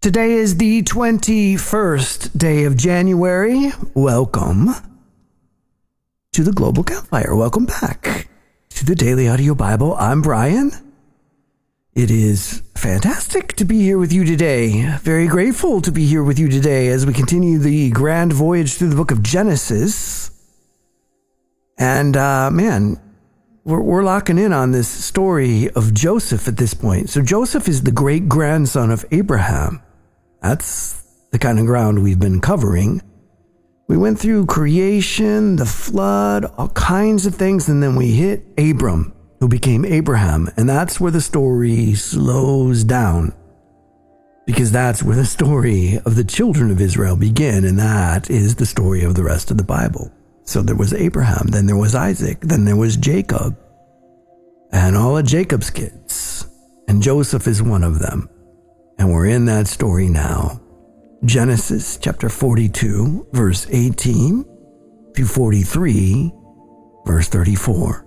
Today is the 21st day of January. Welcome to the Global Campfire. Welcome back to the Daily Audio Bible. I'm Brian. It is fantastic to be here with you today. Very grateful to be here with you today as we continue the grand voyage through the book of Genesis. And, we're locking in on this story of Joseph at this point. So Joseph is the great-grandson of Abraham. That's the kind of ground we've been covering. We went through creation, the flood, all kinds of things, and then we hit Abram, who became Abraham. And that's where the story slows down, because that's where the story of the children of Israel begin, and that is the story of the rest of the Bible. So there was Abraham, then there was Isaac, then there was Jacob, and all of Jacob's kids. And Joseph is one of them. And we're in that story now. Genesis chapter 42, verse 18 through 43, verse 34.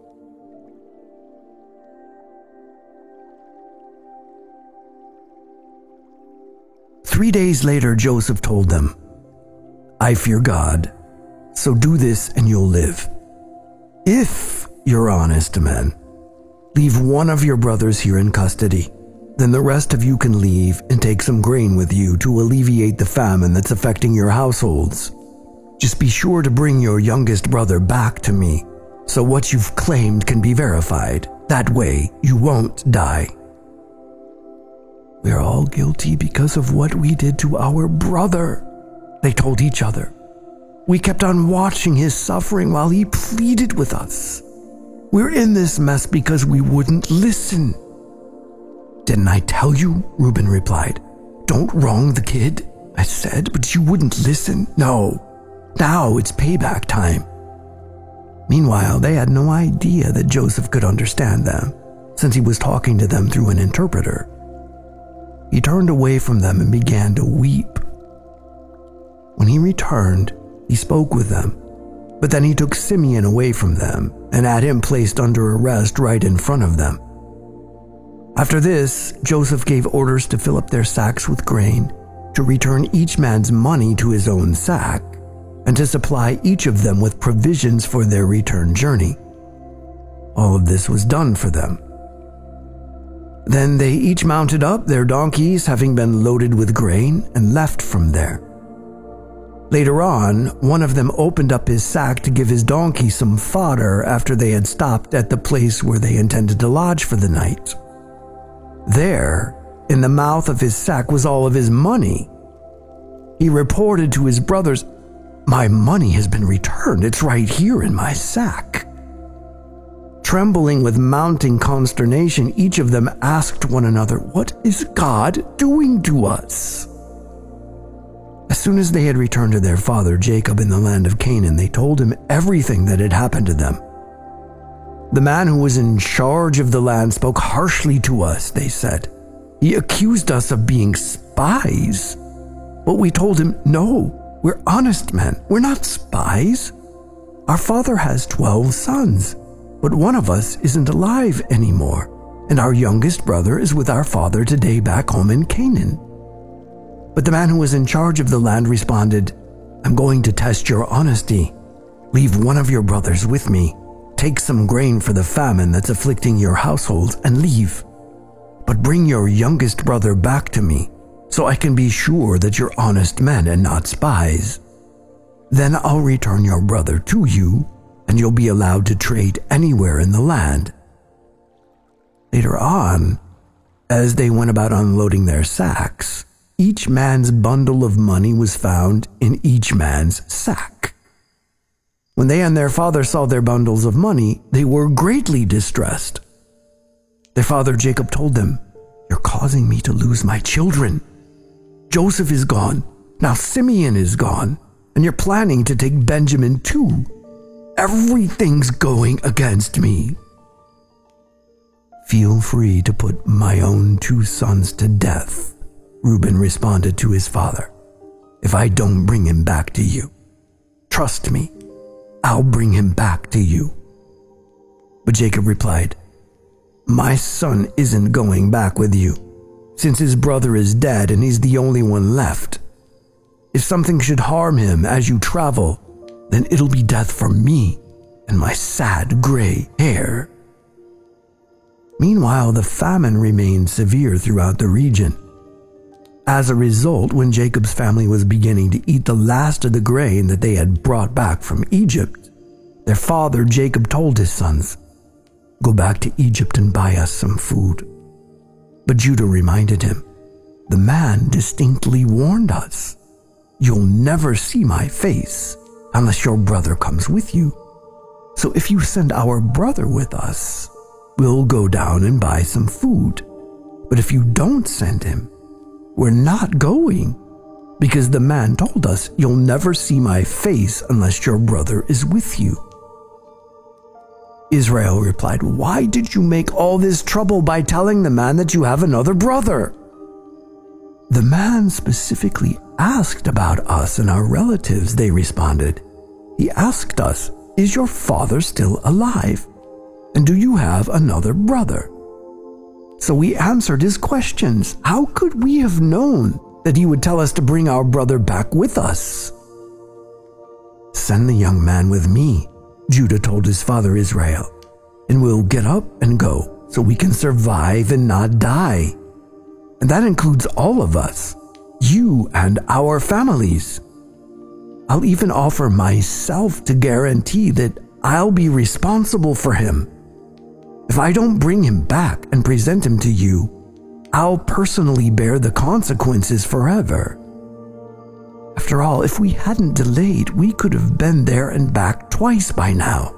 "3 days later, Joseph told them, 'I fear God, so do this and you'll live. If you're honest men, leave one of your brothers here in custody. Then the rest of you can leave and take some grain with you to alleviate the famine that's affecting your households. Just be sure to bring your youngest brother back to me, so what you've claimed can be verified. That way, you won't die. We're all guilty because of what we did to our brother,' they told each other. 'We kept on watching his suffering while he pleaded with us. We're in this mess because we wouldn't listen.' 'Didn't I tell you?' Reuben replied. 'Don't wrong the kid,' I said, 'but you wouldn't listen. No, now it's payback time.' Meanwhile, they had no idea that Joseph could understand them, since he was talking to them through an interpreter. He turned away from them and began to weep. When he returned, he spoke with them, but then he took Simeon away from them and had him placed under arrest right in front of them. After this, Joseph gave orders to fill up their sacks with grain, to return each man's money to his own sack, and to supply each of them with provisions for their return journey. All of this was done for them. Then they each mounted up their donkeys, having been loaded with grain, and left from there. Later on, one of them opened up his sack to give his donkey some fodder after they had stopped at the place where they intended to lodge for the night. There, in the mouth of his sack, was all of his money. He reported to his brothers, 'My money has been returned. It's right here in my sack.' Trembling with mounting consternation, each of them asked one another, 'What is God doing to us?' As soon as they had returned to their father Jacob in the land of Canaan, they told him everything that had happened to them. 'The man who was in charge of the land spoke harshly to us,' they said. 'He accused us of being spies.' But we told him, 'No, we're honest men. We're not spies. Our father has 12 sons, but one of us isn't alive anymore, and our youngest brother is with our father today back home in Canaan.' But the man who was in charge of the land responded, 'I'm going to test your honesty. Leave one of your brothers with me. Take some grain for the famine that's afflicting your households and leave. But bring your youngest brother back to me, so I can be sure that you're honest men and not spies. Then I'll return your brother to you, and you'll be allowed to trade anywhere in the land.' Later on, as they went about unloading their sacks, each man's bundle of money was found in each man's sack. When they and their father saw their bundles of money, they were greatly distressed. Their father Jacob told them, 'You're causing me to lose my children. Joseph is gone, now Simeon is gone, and you're planning to take Benjamin too. Everything's going against me.' 'Feel free to put my own 2 sons to death,' Reuben responded to his father, 'if I don't bring him back to you. Trust me, I'll bring him back to you.' But Jacob replied, 'My son isn't going back with you. since his brother is dead and he's the only one left. If something should harm him as you travel, then it'll be death for me and my sad gray hair." Meanwhile, the famine remained severe throughout the region. As a result, when Jacob's family was beginning to eat the last of the grain that they had brought back from Egypt, their father Jacob told his sons, "Go back to Egypt and buy us some food." But Judah reminded him, "The man distinctly warned us, 'You'll never see my face unless your brother comes with you. So if you send our brother with us, we'll go down and buy some food. But if you don't send him, we're not going, because the man told us, you'll never see my face unless your brother is with you.'" Israel replied, "Why did you make all this trouble by telling the man that you have another brother?" "The man specifically asked about us and our relatives," they responded. "He asked us, 'Is your father still alive? And do you have another brother?' So we answered his questions. How could we have known that he would tell us to bring our brother back with us?" "Send the young man with me," Judah told his father Israel, "and we'll get up and go so we can survive and not die. And that includes all of us, you and our families. I'll even offer myself to guarantee that I'll be responsible for him. If I don't bring him back and present him to you, I'll personally bear the consequences forever. After all, if we hadn't delayed, we could have been there and back twice by now."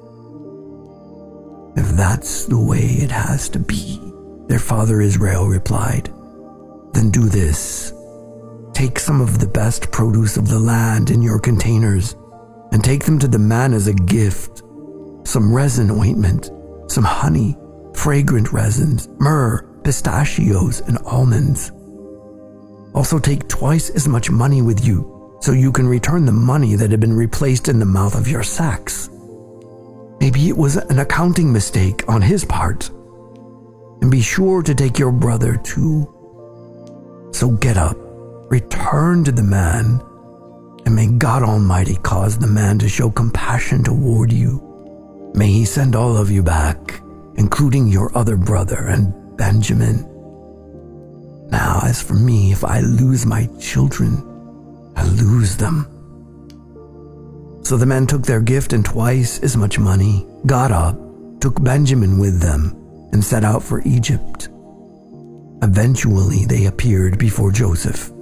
"If that's the way it has to be," their father Israel replied, "then do this. Take some of the best produce of the land in your containers and take them to the man as a gift. Some resin ointment, some honey, fragrant resins, myrrh, pistachios, and almonds. Also take twice as much money with you so you can return the money that had been replaced in the mouth of your sacks. Maybe it was an accounting mistake on his part. And be sure to take your brother too. So get up, return to the man, and may God Almighty cause the man to show compassion toward you. May he send all of you back, including your other brother and Benjamin. Now, as for me, if I lose my children, I lose them." So the men took their gift and twice as much money, got up, took Benjamin with them, and set out for Egypt. Eventually, they appeared before Joseph.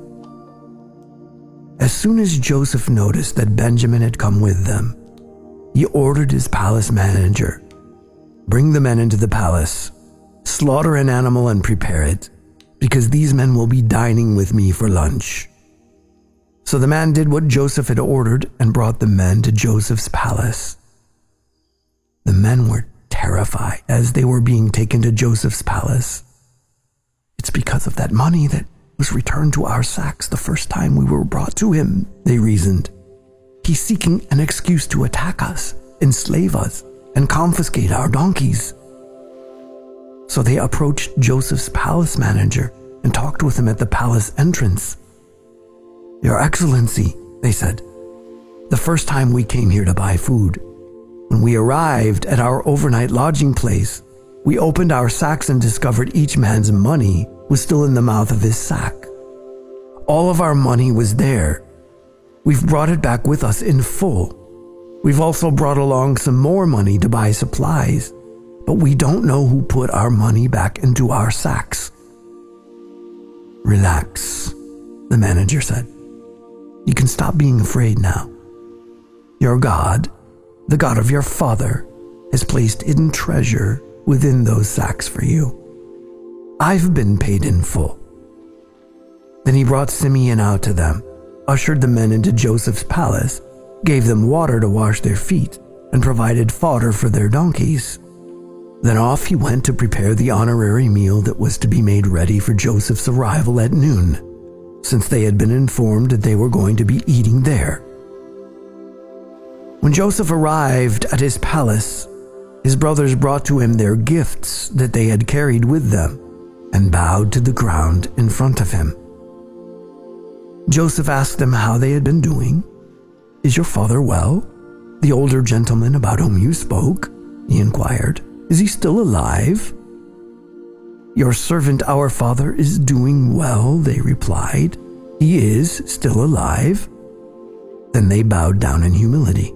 As soon as Joseph noticed that Benjamin had come with them, he ordered his palace manager, "Bring the men into the palace, slaughter an animal and prepare it, because these men will be dining with me for lunch." So the man did what Joseph had ordered and brought the men to Joseph's palace. The men were terrified as they were being taken to Joseph's palace. "It's because of that money that was returned to our sacks the first time we were brought to him," they reasoned. "He's seeking an excuse to attack us, enslave us, and confiscate our donkeys." So they approached Joseph's palace manager and talked with him at the palace entrance. "Your Excellency," they said, "the first time we came here to buy food, when we arrived at our overnight lodging place, we opened our sacks and discovered each man's money was still in the mouth of his sack. All of our money was there. We've brought it back with us in full. We've also brought along some more money to buy supplies, but we don't know who put our money back into our sacks." "Relax," the manager said. "You can stop being afraid now. Your God, the God of your father, has placed hidden treasure within those sacks for you. I've been paid in full." Then he brought Simeon out to them, ushered the men into Joseph's palace, gave them water to wash their feet, and provided fodder for their donkeys. Then off he went to prepare the honorary meal that was to be made ready for Joseph's arrival at noon, since they had been informed that they were going to be eating there. When Joseph arrived at his palace, his brothers brought to him their gifts that they had carried with them, and bowed to the ground in front of him. Joseph asked them how they had been doing. "Is your father well? The older gentleman about whom you spoke?" he inquired. "Is he still alive?" "Your servant, our father, is doing well," they replied. "He is still alive." Then they bowed down in humility.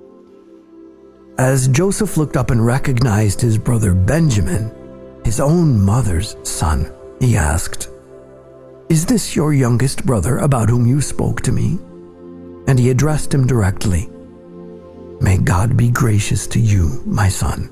As Joseph looked up and recognized his brother Benjamin, his own mother's son, he asked, "Is this your youngest brother about whom you spoke to me?" And he addressed him directly. "May God be gracious to you, my son."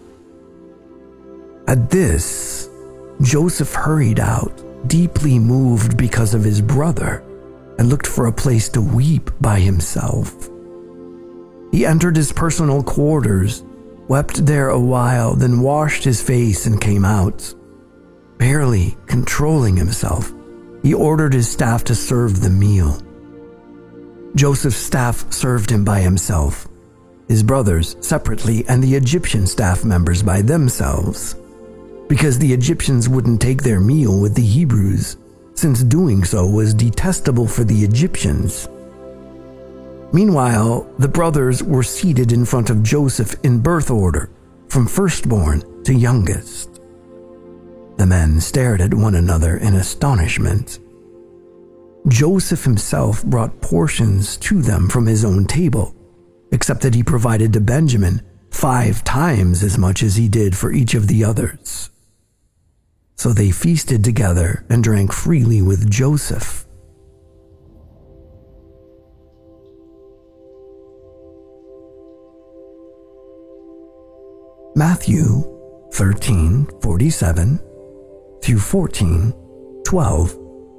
At this, Joseph hurried out, deeply moved because of his brother, and looked for a place to weep by himself. He entered his personal quarters, wept there a while, then washed his face and came out. Barely controlling himself, he ordered his staff to serve the meal. Joseph's staff served him by himself, his brothers separately, and the Egyptian staff members by themselves, because the Egyptians wouldn't take their meal with the Hebrews, since doing so was detestable for the Egyptians. Meanwhile, the brothers were seated in front of Joseph in birth order, from firstborn to youngest. The men stared at one another in astonishment. Joseph himself brought portions to them from his own table, except that he provided to Benjamin 5 times as much as he did for each of the others. So they feasted together and drank freely with Joseph. Matthew 13:47 through 14:12.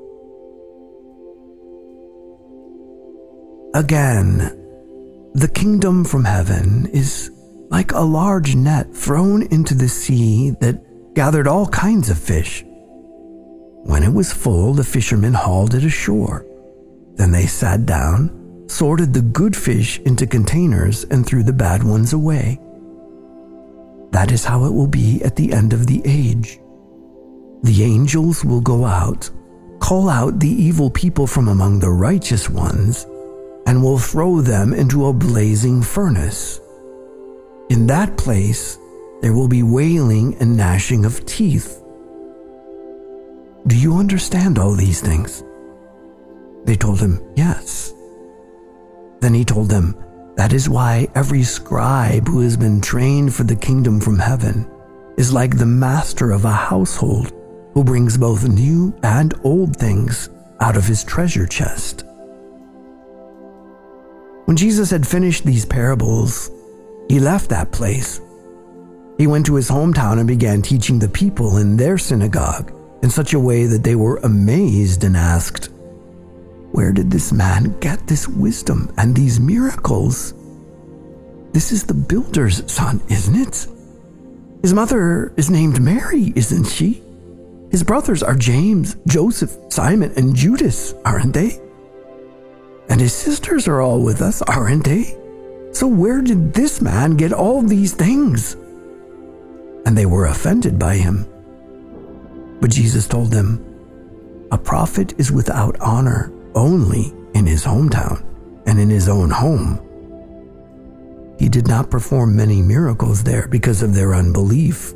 Again, the kingdom from heaven is like a large net thrown into the sea that gathered all kinds of fish. When it was full, the fishermen hauled it ashore. Then they sat down, sorted the good fish into containers, and threw the bad ones away. That is how it will be at the end of the age. The angels will go out, call out the evil people from among the righteous ones, and will throw them into a blazing furnace. In that place, there will be wailing and gnashing of teeth. Do you understand all these things? They told him, yes. Then he told them, that is why every scribe who has been trained for the kingdom from heaven is like the master of a household who brings both new and old things out of his treasure chest. When Jesus had finished these parables, he left that place. He went to his hometown and began teaching the people in their synagogue in such a way that they were amazed and asked, "Where did this man get this wisdom and these miracles? This is the builder's son, isn't it? His mother is named Mary, isn't she? His brothers are James, Joseph, Simon, and Judas, aren't they? And his sisters are all with us, aren't they? So where did this man get all these things?" And they were offended by him. But Jesus told them, "A prophet is without honor only in his hometown and in his own home." He did not perform many miracles there because of their unbelief.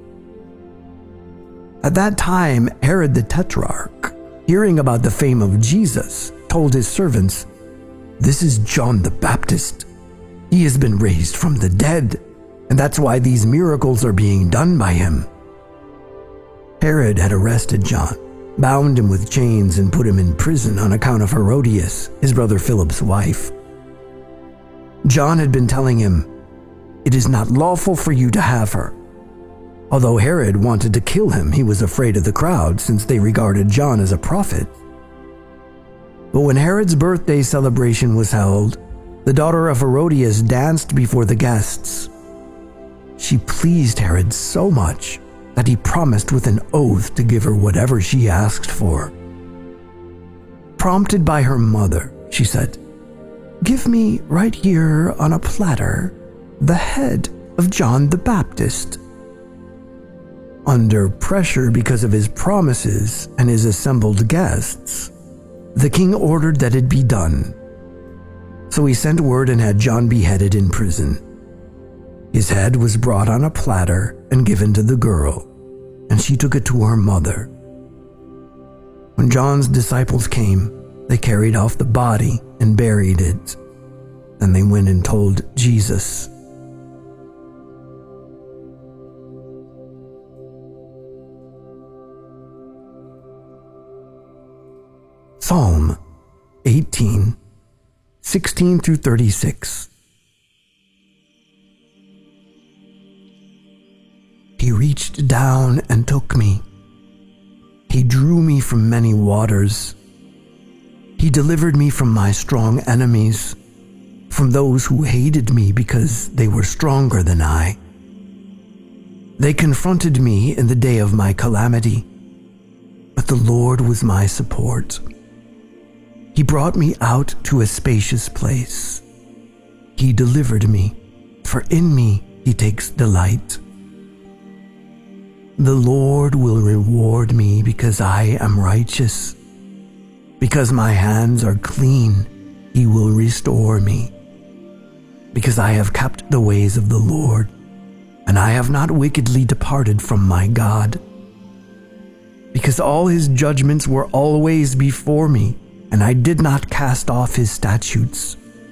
At that time, Herod the Tetrarch, hearing about the fame of Jesus, told his servants, "This is John the Baptist. He has been raised from the dead, and that's why these miracles are being done by him." Herod had arrested John, bound him with chains, and put him in prison on account of Herodias, his brother Philip's wife. John had been telling him, "It is not lawful for you to have her." Although Herod wanted to kill him, he was afraid of the crowd since they regarded John as a prophet. But when Herod's birthday celebration was held, the daughter of Herodias danced before the guests. She pleased Herod so much that he promised with an oath to give her whatever she asked for. Prompted by her mother, she said, "Give me right here on a platter the head of John the Baptist." under pressure because of his promises and his assembled guests, the king ordered that it be done. So he sent word and had John beheaded in prison. His head was brought on a platter and given to the girl, and she took it to her mother. When John's disciples came, they carried off the body and buried it. Then they went and told Jesus. Psalm 18, 16 through 36. He reached down and took me. He drew me from many waters. He delivered me from my strong enemies, from those who hated me because they were stronger than I. They confronted me in the day of my calamity, but the Lord was my support. He brought me out to a spacious place. He delivered me, for in me he takes delight. The Lord will reward me because I am righteous. Because my hands are clean, he will restore me. Because I have kept the ways of the Lord, and I have not wickedly departed from my God. Because all his judgments were always before me, and I did not cast off his statutes.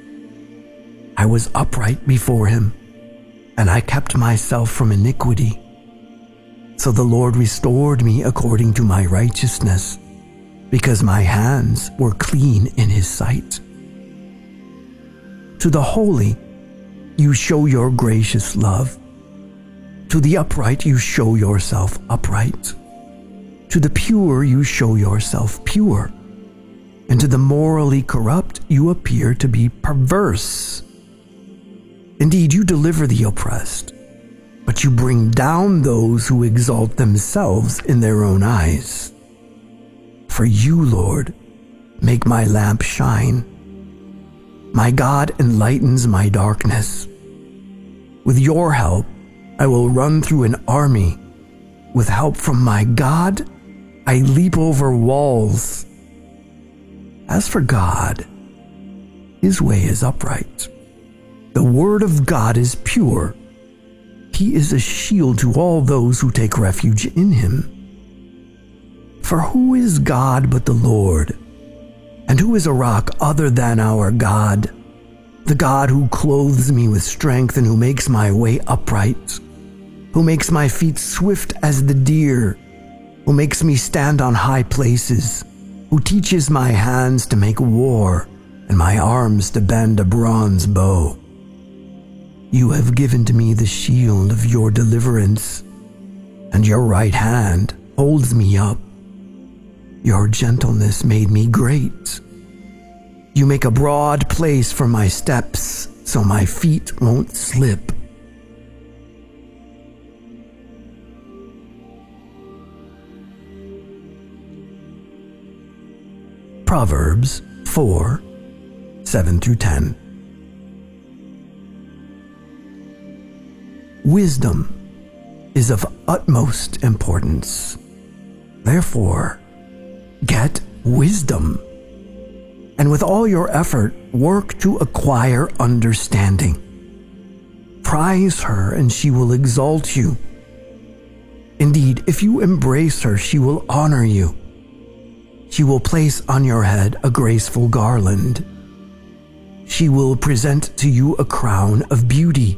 I was upright before him, and I kept myself from iniquity. So the Lord restored me according to my righteousness, because my hands were clean in his sight. To the holy, you show your gracious love. To the upright, you show yourself upright. To the pure, you show yourself pure. And to the morally corrupt, you appear to be perverse. Indeed, you deliver the oppressed, but you bring down those who exalt themselves in their own eyes. For you, Lord, make my lamp shine. My God enlightens my darkness. With your help, I will run through an army. With help from my God, I leap over walls. As for God, his way is upright. The word of God is pure. He is a shield to all those who take refuge in him. For who is God but the Lord? And who is a rock other than our God? The God who clothes me with strength and who makes my way upright, who makes my feet swift as the deer, who makes me stand on high places, who teaches my hands to make war and my arms to bend a bronze bow. You have given to me the shield of your deliverance, and your right hand holds me up. Your gentleness made me great. You make a broad place for my steps, so my feet won't slip. Proverbs 4, 7 through 10. Wisdom is of utmost importance. Therefore, get wisdom. And with all your effort, work to acquire understanding. Prize her, and she will exalt you. Indeed, if you embrace her, she will honor you. She will place on your head a graceful garland. She will present to you a crown of beauty.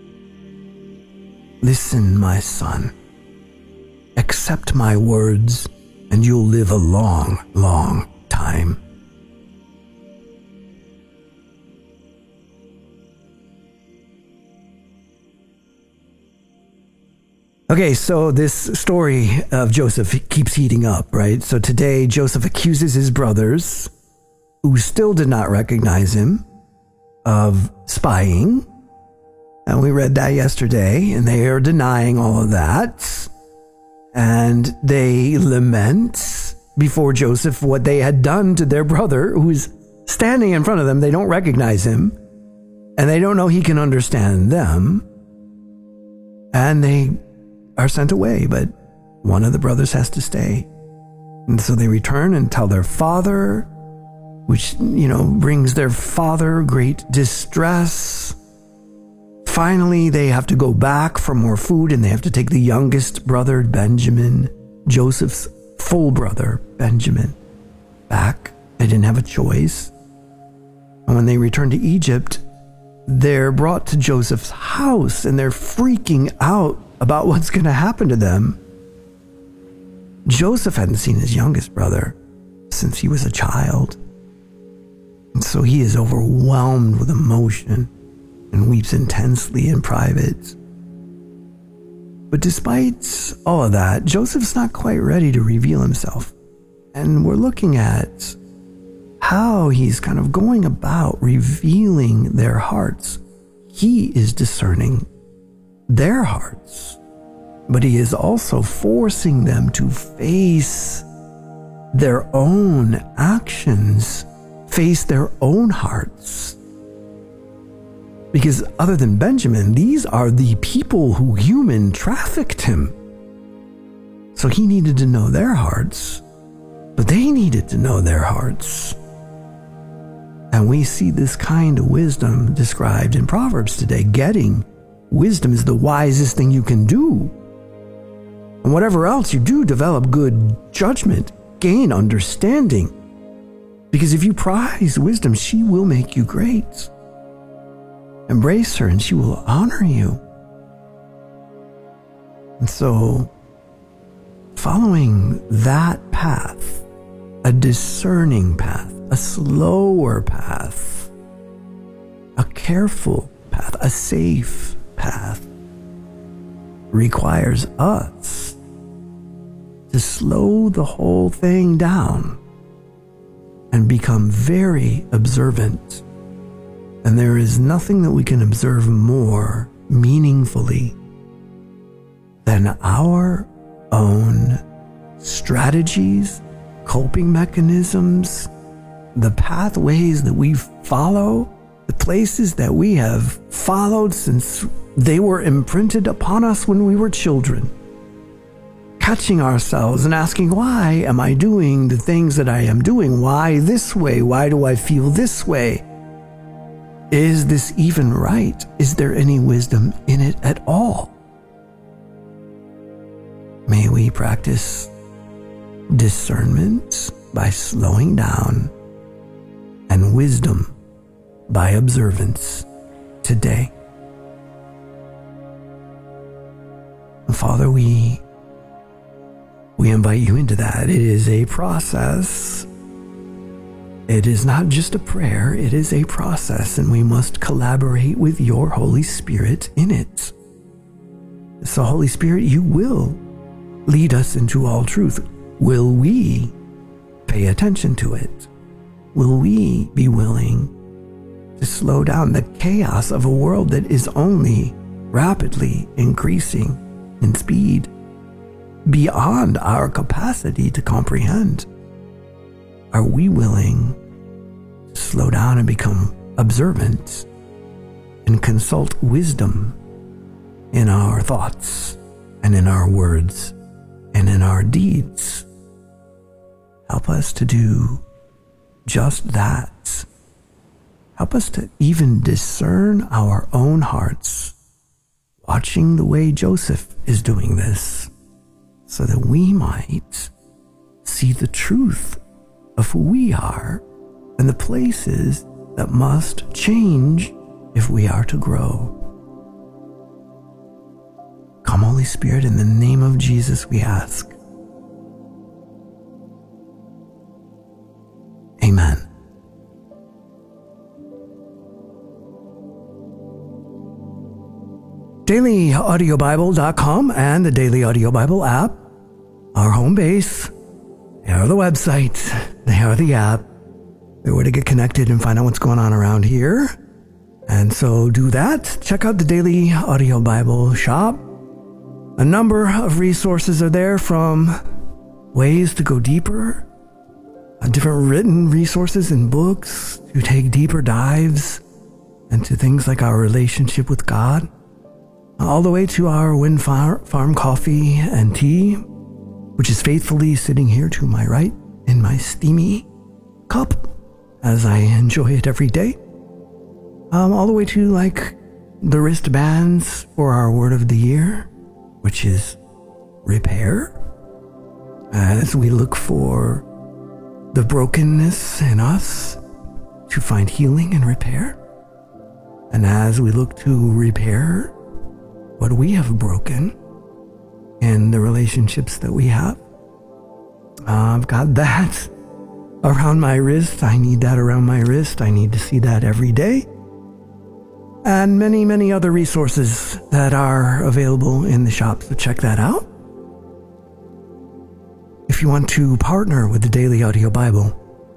Listen, my son. Accept my words, and you'll live a long, long time. Okay, so this story of Joseph keeps heating up, right? So today, Joseph accuses his brothers, who still did not recognize him, of spying. And we read that yesterday, and they are denying all of that. And they lament before Joseph what they had done to their brother, who is standing in front of them. They don't recognize him, and they don't know he can understand them. And they are sent away, but one of the brothers has to stay. And so they return and tell their father, which, brings their father great distress. Finally, they have to go back for more food, and they have to take the youngest brother, Benjamin, Joseph's full brother, Benjamin, back. They didn't have a choice. And when they return to Egypt, they're brought to Joseph's house, and they're freaking out about what's going to happen to them. Joseph hadn't seen his youngest brother since he was a child. And so he is overwhelmed with emotion and weeps intensely in private. But despite all of that, Joseph's not quite ready to reveal himself. And we're looking at how he's kind of going about revealing their hearts. He is discerning their hearts, but he is also forcing them to face their own actions, face their own hearts. Because other than Benjamin, these are the people who human trafficked him. So he needed to know their hearts, but they needed to know their hearts. And we see this kind of wisdom described in Proverbs today. Getting wisdom is the wisest thing you can do. And whatever else you do, develop good judgment, gain understanding. Because if you prize wisdom, she will make you great. Embrace her and she will honor you. And so, following that path, a discerning path, a slower path, a careful path, a safe path, requires us to slow the whole thing down and become very observant. And there is nothing that we can observe more meaningfully than our own strategies, coping mechanisms, the pathways that we follow, the places that we have followed since they were imprinted upon us when we were children. Catching ourselves and asking, why am I doing the things that I am doing? Why this way? Why do I feel this way? Is this even right? Is there any wisdom in it at all? May we practice discernment by slowing down and wisdom by observance today. Father, we invite you into that. It is a process. It is not just a prayer, it is a process, and we must collaborate with your Holy Spirit in it. So, Holy Spirit, you will lead us into all truth. Will we pay attention to it? Will we be willing to slow down the chaos of a world that is only rapidly increasing in speed beyond our capacity to comprehend? Are we willing to slow down and become observant and consult wisdom in our thoughts and in our words and in our deeds? Help us to do just that. Help us to even discern our own hearts, watching the way Joseph is doing this, so that we might see the truth of who we are and the places that must change if we are to grow. Come, Holy Spirit, in the name of Jesus we ask. Amen. DailyAudioBible.com and the Daily Audio Bible app, our home base. They are the website. They are the app. They're where to get connected and find out what's going on around here. And so do that. Check out the Daily Audio Bible shop. A number of resources are there, from ways to go deeper, different written resources and books to take deeper dives into things like our relationship with God, all the way to our Wind Farm coffee and tea. which is faithfully sitting here to my right in my steamy cup as I enjoy it every day. All the way to like the wristbands for our word of the year, which is repair, as we look for the brokenness in us to find healing and repair. And as we look to repair what we have broken in the relationships that we have, I've got that around my wrist. I need that around my wrist. I need to see that every day. And many, many other resources that are available in the shop, so check that out. If you want to partner with the Daily Audio Bible,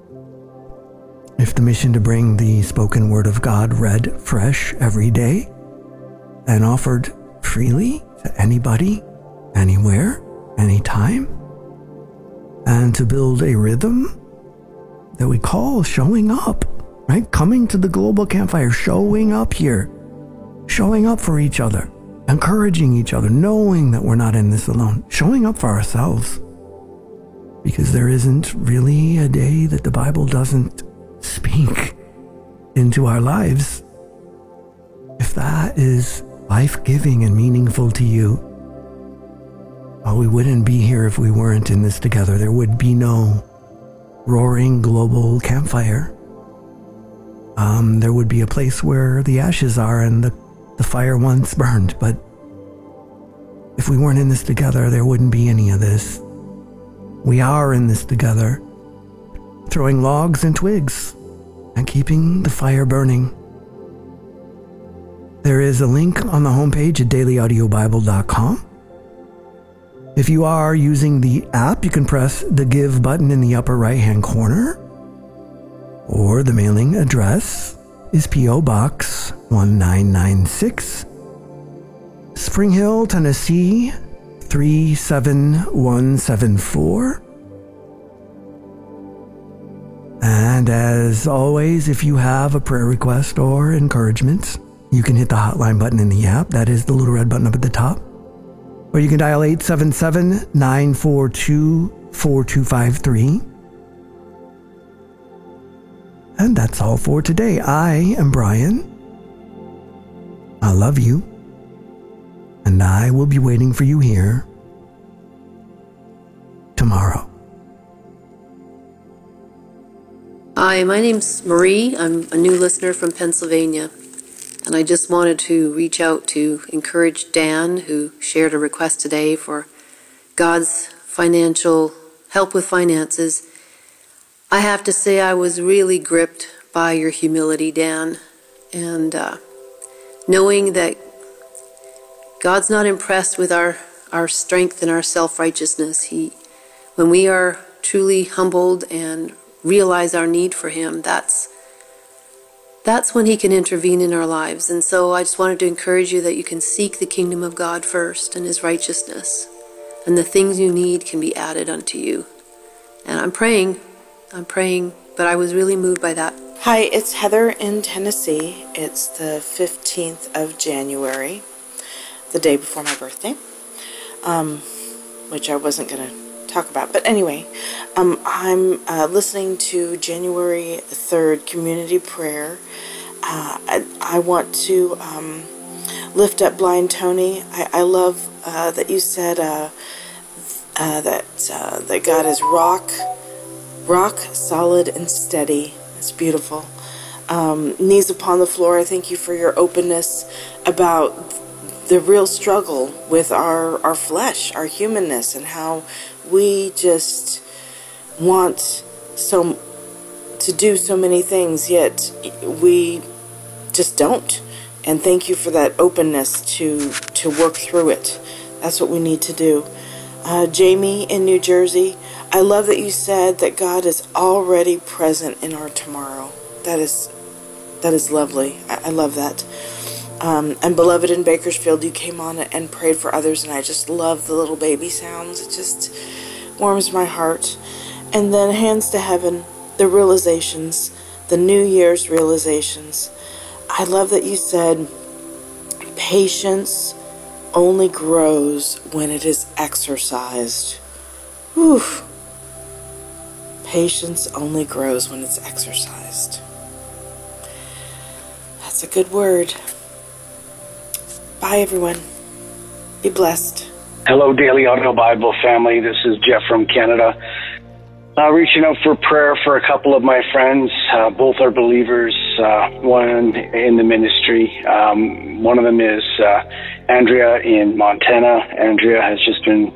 if the mission to bring the spoken word of God read fresh every day and offered freely to anybody, anywhere, anytime, and to build a rhythm that we call showing up, right? Coming to the global campfire, showing up here, showing up for each other, encouraging each other, knowing that we're not in this alone, showing up for ourselves. Because there isn't really a day that the Bible doesn't speak into our lives. If that is life-giving and meaningful to you, well, we wouldn't be here if we weren't in this together. There would be no roaring global campfire. There would be a place where the ashes are and the fire once burned, but if we weren't in this together, there wouldn't be any of this. We are in this together, throwing logs and twigs and keeping the fire burning. There is a link on the homepage at dailyaudiobible.com. If you are using the app, you can press the Give button in the upper right-hand corner, or the mailing address is P.O. Box 1996, Spring Hill, Tennessee 37174. And as always, if you have a prayer request or encouragement, you can hit the hotline button in the app. That is the little red button up at the top. Or you can dial 877-942-4253. And that's all for today. I am Brian. I love you. And I will be waiting for you here tomorrow. Hi, my name's Marie. I'm a new listener from Pennsylvania. And I just wanted to reach out to encourage Dan, who shared a request today for God's financial help with finances. I have to say I was really gripped by your humility, Dan, and knowing that God's not impressed with our strength and our self-righteousness. When we are truly humbled and realize our need for Him, that's when He can intervene in our lives. And so I just wanted to encourage you that you can seek the kingdom of God first and His righteousness, and the things you need can be added unto you. And I'm praying, but I was really moved by that. Hi, it's Heather in Tennessee. It's the 15th of January, the day before my birthday, which I wasn't going to talk about. But anyway, I'm listening to January 3rd community prayer. I want to lift up Blind Tony. I love that you said that God is rock solid and steady. It's beautiful. Knees upon the floor, I thank you for your openness about the real struggle with our flesh, our humanness, and how we just want to do so many things, yet we just don't. And thank you for that openness to work through it. That's what we need to do. Jamie in New Jersey, I love that you said that God is already present in our tomorrow. That is lovely. I love that. And beloved in Bakersfield, you came on and prayed for others, and I just love the little baby sounds. It just warms my heart. And then hands to heaven, the realizations, the New Year's realizations. I love that you said patience only grows when it is exercised. Whew. Patience only grows when it's exercised. That's a good word. Bye, everyone. Be blessed. Hello, Daily Audio Bible family. This is Jeff from Canada. Reaching out for prayer for a couple of my friends. Both are believers, one in the ministry. One of them is Andrea in Montana. Andrea has just been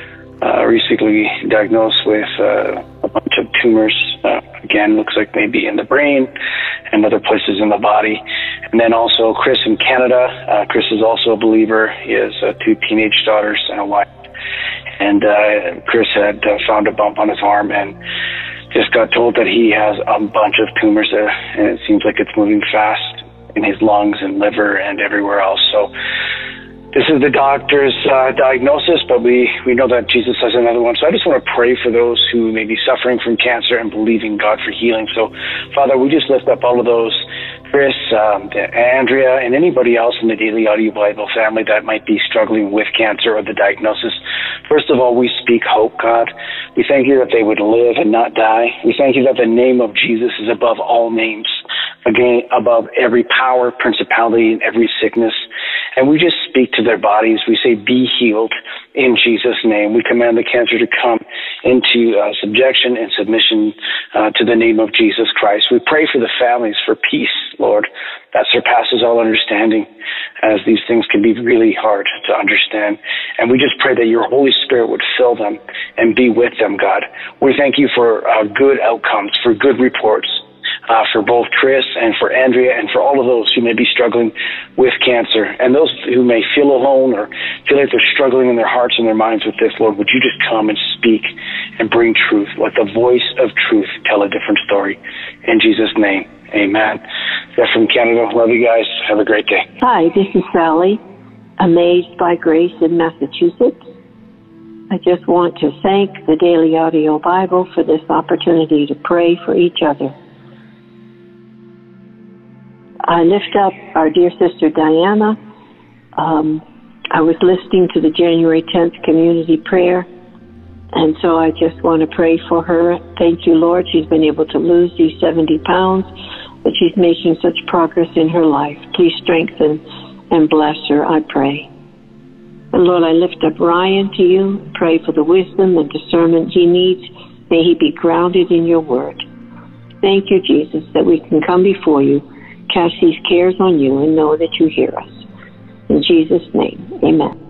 recently diagnosed with a bunch of tumors. Again, looks like maybe in the brain and other places in the body. And then also Chris in Canada. Chris is also a believer. He has 2 teenage daughters and a wife. And Chris had found a bump on his arm and just got told that he has a bunch of tumors there, and it seems like it's moving fast in his lungs and liver and everywhere else. So this is the doctor's diagnosis, but we know that Jesus has another one. So I just want to pray for those who may be suffering from cancer and believing God for healing. So, Father, we just lift up all of those, Chris, Andrea, and anybody else in the Daily Audio Bible family that might be struggling with cancer or the diagnosis. First of all, we speak hope, God. We thank you that they would live and not die. We thank you that the name of Jesus is above all names, again, above every power, principality, and every sickness. And we just speak to their bodies. We say, be healed in Jesus' name. We command the cancer to come into subjection and submission to the name of Jesus Christ. We pray for the families for peace, Lord, that surpasses all understanding, as these things can be really hard to understand. And we just pray that your Holy Spirit would fill them and be with them, God. We thank you for good outcomes, for good reports, for both Chris and for Andrea and for all of those who may be struggling with cancer, and those who may feel alone or feel like they're struggling in their hearts and their minds with this. Lord, would you just come and speak and bring truth? Let the voice of truth tell a different story. In Jesus' name, amen. Jeff from Canada. Love you guys. Have a great day. Hi, this is Sally, Amazed by Grace in Massachusetts. I just want to thank the Daily Audio Bible for this opportunity to pray for each other. I lift up our dear sister Diana. I was listening to the January 10th community prayer, and so I just want to pray for her. Thank you, Lord. She's been able to lose these 70 pounds, but she's making such progress in her life. Please strengthen and bless her, I pray. And Lord, I lift up Ryan to you. Pray for the wisdom and discernment he needs. May he be grounded in your word. Thank you, Jesus, that we can come before you, cast these cares on you, and know that you hear us. In Jesus' name, amen.